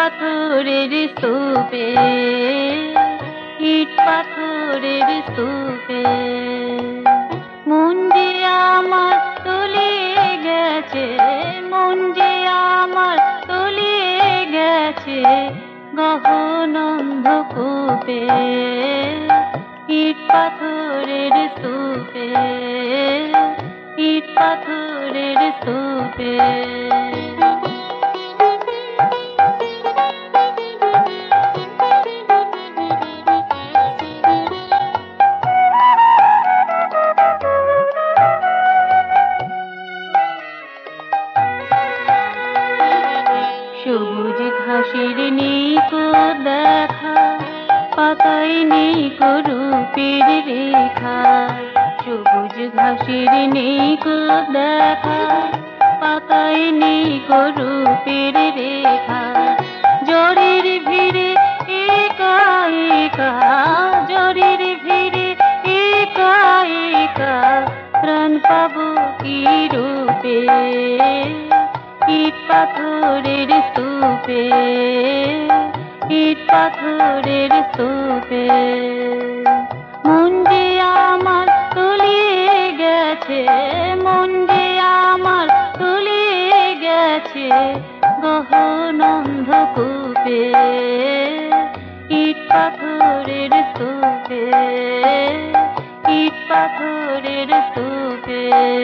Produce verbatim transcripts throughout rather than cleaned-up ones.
পাথরের স্তূপে, ইট পাথরের স্তূপে মন যে আমার তলিয়ে গেছে, মন যে আমার তলিয়ে গেছে গহন অন্ধকূপে, ইট পাথরের স্তূপে, ইট পাথরের স্তূপে। সবুজ ঘাসের নেই কো দেখা, পাতায় নেই কো রূপের রেখা। সবুজ ঘাসের নেই কো দেখা, পাতায় নেই কো রূপের রেখা। জ্বরের ভিড়ে একা একা, জ্বরের ভিড়ে একা একা প্রাণ পাবো কি রূপে, ইট পাথরের স্তূপে, ইট পাথরের স্তূপে মন যে আমার তলিয়ে গেছে, মন যে আমার তলিয়ে গেছে গহন অন্ধকূপে, ইট পাথরের স্তূপে, ইট পাথরের স্তূপে।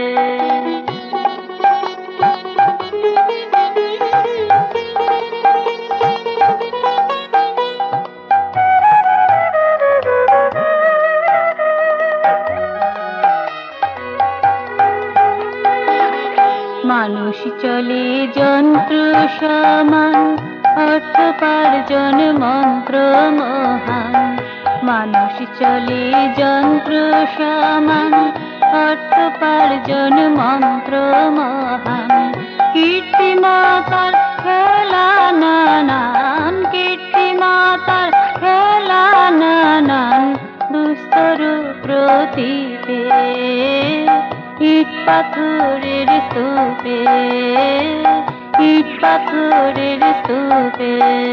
মানুষ চলে যন্ত্র সমান, অর্থোপার্জন মন্ত্র মহান। মানুষ চলে যন্ত্র সমান, অর্থোপার্জন মন্ত্র মহান। কীর্তিমতার খেলা নানান, কীর্তিমতার খেলা নানান দুস্তর প্রতীপে, ইট পাথরের স্তূপে, ইট পাথরের স্তূপে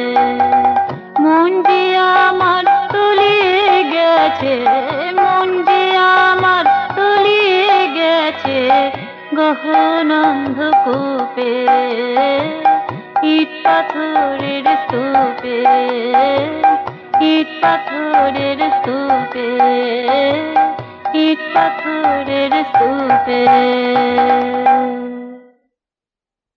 মন যে আমার তলিয়ে গেছে, মন যে আমার তলিয়ে গেছে গহন অন্ধকূপে, ইট পাথরের স্তূপে, ইট পাথরের স্তূপে, ইট পাথরের স্তূপে।